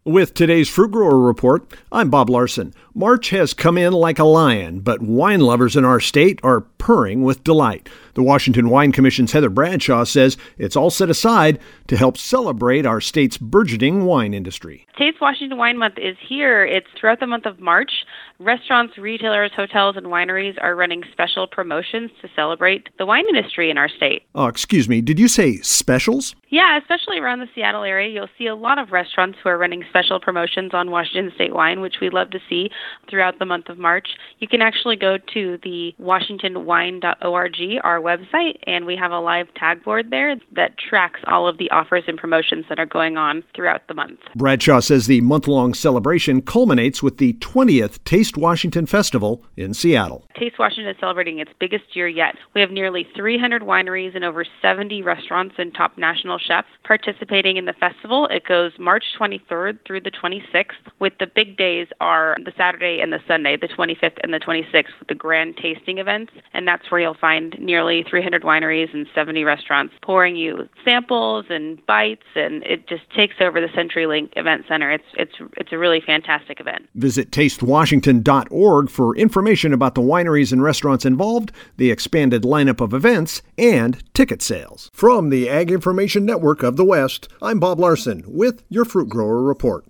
With today's Fruit Grower Report, I'm Bob Larson. March has come in like a lion, but wine lovers in our state are purring with delight. The Washington Wine Commission's Heather Bradshaw says it's all set aside to help celebrate our state's burgeoning wine industry. Taste Washington Wine Month is here. It's throughout the month of March. Restaurants, retailers, hotels, and wineries are running special promotions to celebrate the wine industry in our state. Excuse me, did you say specials? Yeah, especially around the Seattle area, you'll see a lot of restaurants who are running special promotions on Washington State wine, which we love to see throughout the month of March. You can actually go to the washingtonwine.org, our website, and we have a live tag board there that tracks all of the offers and promotions that are going on throughout the month. Bradshaw says the month-long celebration culminates with the 20th Taste Washington Festival in Seattle. Taste Washington is celebrating its biggest year yet. We have nearly 300 wineries and over 70 restaurants and top national chefs participating in the festival. It goes March 23rd through the 26th, with the big days are the Saturday and the Sunday, the 25th and the 26th, with the grand tasting events. And that's where you'll find nearly 300 wineries and 70 restaurants pouring you samples and bites, and it just takes over the CenturyLink Event Center. It's a really fantastic event. Visit tastewashington.org for information about the wineries and restaurants involved, the expanded lineup of events, and ticket sales. From the Ag Information Network of the West, I'm Bob Larson with your Fruit Grower Report.